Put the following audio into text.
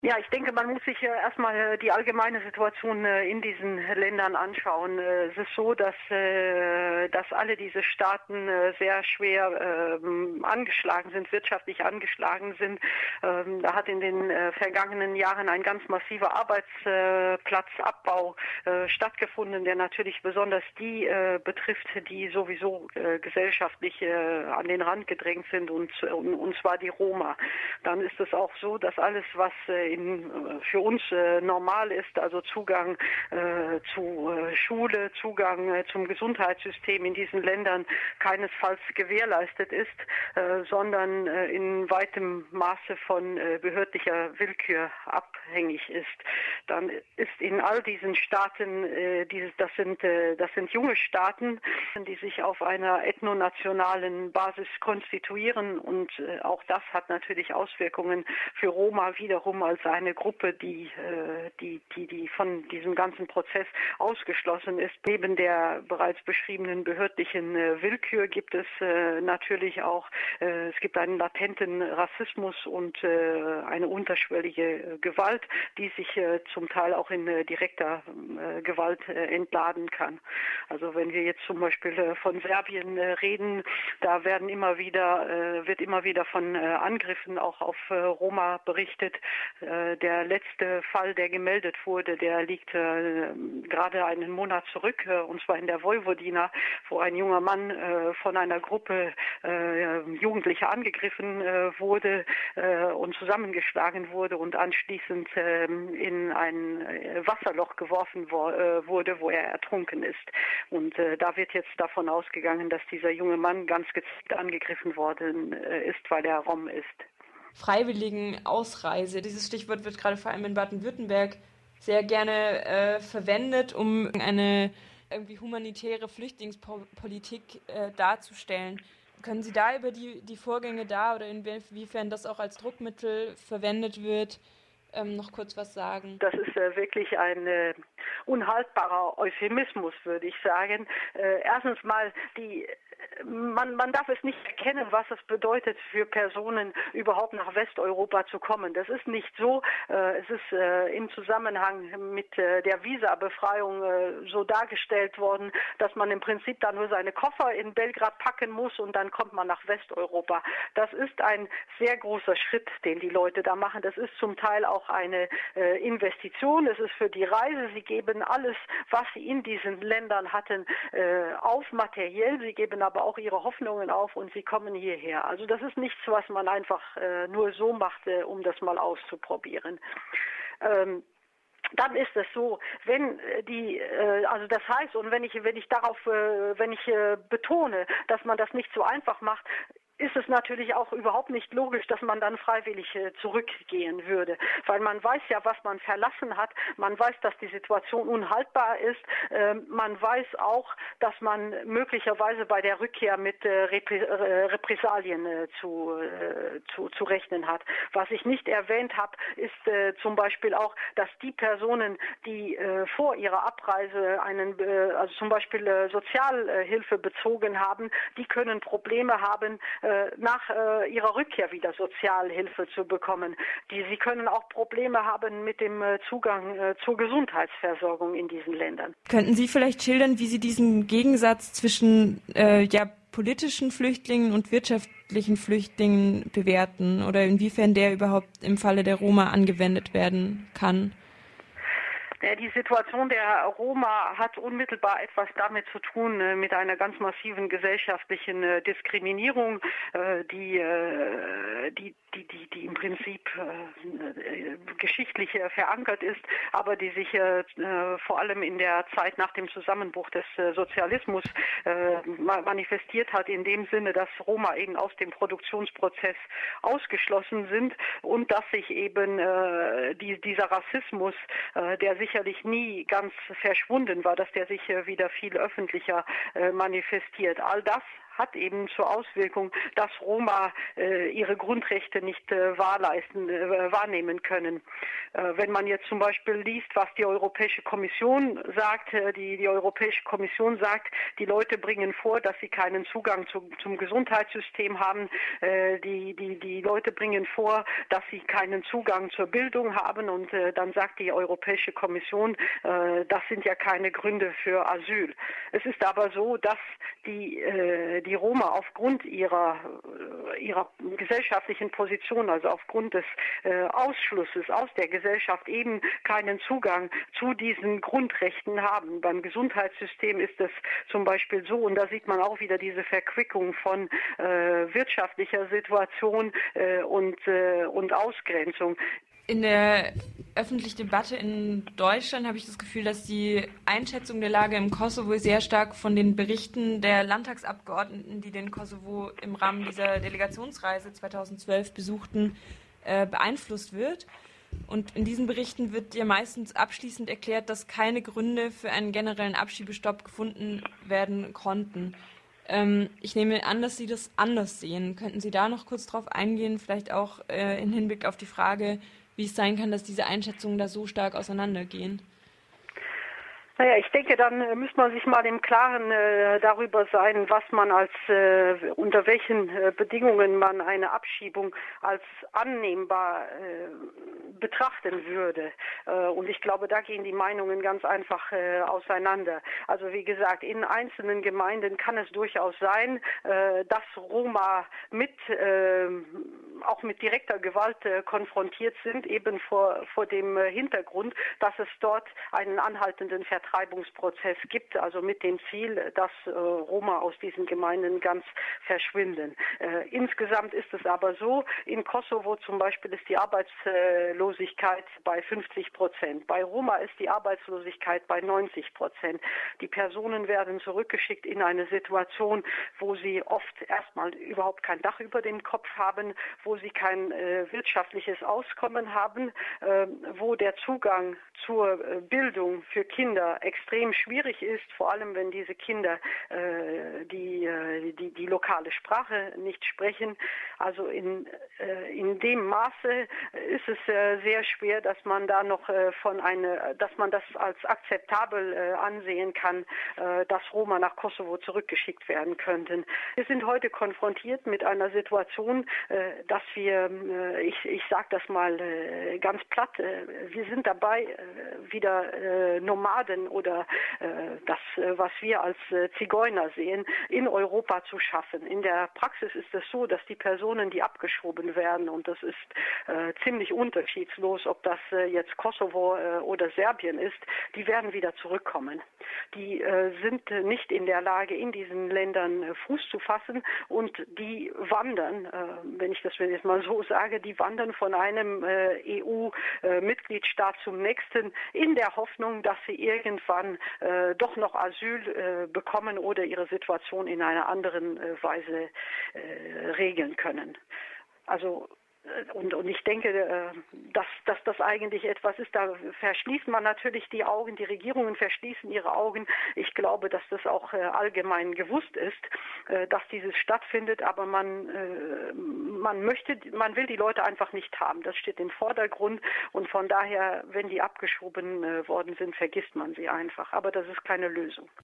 Ja, ich denke, man muss sich erstmal die allgemeine Situation in diesen Ländern anschauen. Es ist so, dass alle diese Staaten sehr schwer angeschlagen sind, wirtschaftlich angeschlagen sind. Da hat in den vergangenen Jahren ein ganz massiver Arbeitsplatzabbau stattgefunden, der natürlich besonders die betrifft, die sowieso gesellschaftlich an den Rand gedrängt sind, und zwar die Roma. Dann ist es auch so, dass alles, was für uns normal ist, also Zugang zu Schule, Zugang zum Gesundheitssystem in diesen Ländern keinesfalls gewährleistet ist, sondern in weitem Maße von behördlicher Willkür abhängig ist. Dann ist in all diesen Staaten, das sind junge Staaten, die sich auf einer ethnonationalen Basis konstituieren, und auch das hat natürlich Auswirkungen für Roma wiederum als eine Gruppe, die von diesem ganzen Prozess ausgeschlossen ist. Neben der bereits beschriebenen behördlichen Willkür gibt es natürlich auch, es gibt einen latenten Rassismus und eine unterschwellige Gewalt, die sich zum Teil auch in direkter Gewalt entladen kann. Also wenn wir jetzt zum Beispiel von Serbien reden, da wird immer wieder von Angriffen auch auf Roma berichtet. Der letzte Fall, der gemeldet wurde, der liegt gerade einen Monat zurück, und zwar in der Vojvodina, wo ein junger Mann von einer Gruppe Jugendlicher angegriffen wurde und zusammengeschlagen wurde und anschließend in ein Wasserloch geworfen wurde, wo er ertrunken ist. Und da wird jetzt davon ausgegangen, dass dieser junge Mann ganz gezielt angegriffen worden ist, weil er Rom ist. Freiwilligen Ausreise. Dieses Stichwort wird gerade vor allem in Baden-Württemberg sehr gerne verwendet, um eine irgendwie humanitäre Flüchtlingspolitik darzustellen. Können Sie da über die Vorgänge da oder inwiefern das auch als Druckmittel verwendet wird, noch kurz was sagen? Das ist wirklich ein unhaltbarer Euphemismus, würde ich sagen. Erstens mal man darf es nicht erkennen, was es bedeutet für Personen, überhaupt nach Westeuropa zu kommen. Das ist nicht so. Es ist im Zusammenhang mit der Visabefreiung so dargestellt worden, dass man im Prinzip dann nur seine Koffer in Belgrad packen muss und dann kommt man nach Westeuropa. Das ist ein sehr großer Schritt, den die Leute da machen. Das ist zum Teil auch eine Investition. Es ist für die Reise. Sie geben alles, was sie in diesen Ländern hatten, auf materiell. Sie geben aber auch ihre Hoffnungen auf und sie kommen hierher. Also das ist nichts, was man einfach nur so macht, um das mal auszuprobieren. Dann ist es so, wenn also das heißt, und wenn ich betone, dass man das nicht so einfach macht, ist es natürlich auch überhaupt nicht logisch, dass man dann freiwillig zurückgehen würde. Weil man weiß ja, was man verlassen hat. Man weiß, dass die Situation unhaltbar ist. Man weiß auch, dass man möglicherweise bei der Rückkehr mit Repressalien zu rechnen hat. Was ich nicht erwähnt habe, ist zum Beispiel auch, dass die Personen, die vor ihrer Abreise also zum Beispiel Sozialhilfe bezogen haben, die können Probleme haben, nach ihrer Rückkehr wieder Sozialhilfe zu bekommen. Sie können auch Probleme haben mit dem Zugang zur Gesundheitsversorgung in diesen Ländern. Könnten Sie vielleicht schildern, wie Sie diesen Gegensatz zwischen politischen Flüchtlingen und wirtschaftlichen Flüchtlingen bewerten oder inwiefern der überhaupt im Falle der Roma angewendet werden kann? Die Situation der Roma hat unmittelbar etwas damit zu tun, mit einer ganz massiven gesellschaftlichen Diskriminierung, die im Prinzip geschichtlich verankert ist, aber die sich vor allem in der Zeit nach dem Zusammenbruch des Sozialismus manifestiert hat, in dem Sinne, dass Roma eben aus dem Produktionsprozess ausgeschlossen sind und dass sich eben dieser Rassismus, der sicherlich nie ganz verschwunden war, dass der sich wieder viel öffentlicher manifestiert. All das hat eben zur Auswirkung, dass Roma ihre Grundrechte nicht wahrnehmen können. Wenn man jetzt zum Beispiel liest, was die Europäische Kommission sagt, die Europäische Kommission sagt, die Leute bringen vor, dass sie keinen Zugang zum Gesundheitssystem haben, die Leute bringen vor, dass sie keinen Zugang zur Bildung haben und dann sagt die Europäische Kommission, das sind ja keine Gründe für Asyl. Es ist aber so, dass die Roma aufgrund ihrer gesellschaftlichen Position, also aufgrund des Ausschlusses aus der Gesellschaft eben keinen Zugang zu diesen Grundrechten haben. Beim Gesundheitssystem ist es zum Beispiel so, und da sieht man auch wieder diese Verquickung von wirtschaftlicher Situation und Ausgrenzung. In der öffentlichen Debatte in Deutschland habe ich das Gefühl, dass die Einschätzung der Lage im Kosovo sehr stark von den Berichten der Landtagsabgeordneten, die den Kosovo im Rahmen dieser Delegationsreise 2012 besuchten, beeinflusst wird. Und in diesen Berichten wird ja meistens abschließend erklärt, dass keine Gründe für einen generellen Abschiebestopp gefunden werden konnten. Ich nehme an, dass Sie das anders sehen. Könnten Sie da noch kurz drauf eingehen, vielleicht auch im Hinblick auf die Frage, wie es sein kann, dass diese Einschätzungen da so stark auseinandergehen? Naja, ich denke, dann muss man sich mal im Klaren darüber sein, was man unter welchen Bedingungen man eine Abschiebung als annehmbar betrachten würde. Und ich glaube, da gehen die Meinungen ganz einfach auseinander. Also wie gesagt, in einzelnen Gemeinden kann es durchaus sein, dass Roma auch mit direkter Gewalt konfrontiert sind, eben vor dem Hintergrund, dass es dort einen anhaltenden Vertreibungsprozess gibt, also mit dem Ziel, dass Roma aus diesen Gemeinden ganz verschwinden. Insgesamt ist es aber so, in Kosovo zum Beispiel ist die Arbeitslosigkeit bei 50%. Bei Roma ist die Arbeitslosigkeit bei 90%. Die Personen werden zurückgeschickt in eine Situation, wo sie oft erstmal überhaupt kein Dach über dem Kopf haben, wo sie kein wirtschaftliches Auskommen haben, wo der Zugang zur Bildung für Kinder extrem schwierig ist, vor allem wenn diese Kinder die lokale Sprache nicht sprechen. Also in dem Maße ist es sehr schwer, dass man da noch dass man das als akzeptabel ansehen kann, dass Roma nach Kosovo zurückgeschickt werden könnten. Wir sind heute konfrontiert mit einer Situation, dass ich sage das mal ganz platt, wir sind dabei, wieder Nomaden oder das, was wir als Zigeuner sehen, in Europa zu schaffen. In der Praxis ist es so, dass die Personen, die abgeschoben werden, und das ist ziemlich unterschiedslos, ob das jetzt Kosovo oder Serbien ist, die werden wieder zurückkommen. Die sind nicht in der Lage, in diesen Ländern Fuß zu fassen, und die wandern, wenn ich das jetzt mal so sage, die wandern von einem EU-Mitgliedstaat zum nächsten in der Hoffnung, dass sie irgendwann doch noch Asyl bekommen oder ihre Situation in einer anderen Weise regeln können. Also und ich denke, dass das eigentlich etwas ist, da verschließt man natürlich die Augen, die Regierungen verschließen ihre Augen. Ich glaube, dass das auch allgemein gewusst ist, dass dieses stattfindet, aber man will die Leute einfach nicht haben. Das steht im Vordergrund, und von daher, wenn die abgeschoben worden sind, vergisst man sie einfach. Aber das ist keine Lösung.